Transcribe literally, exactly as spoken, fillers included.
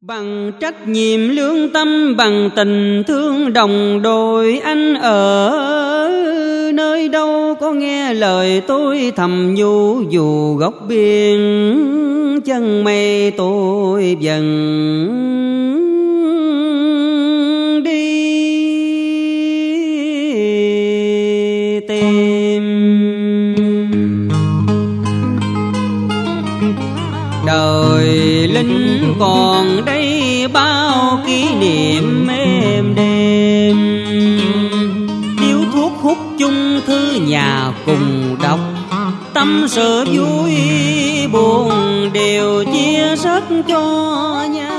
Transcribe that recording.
Bằng trách nhiệm lương tâm, bằng tình thương đồng đội, anh ở nơi đâu có nghe lời tôi thầm nhủ, dù góc biển chân mây tôi dần đi tìm. Đời lính còn đây bao kỷ niệm êm đêm, điếu thuốc hút chung thư nhà cùng đọc, tâm sự vui buồn đều chia sớt cho nhau.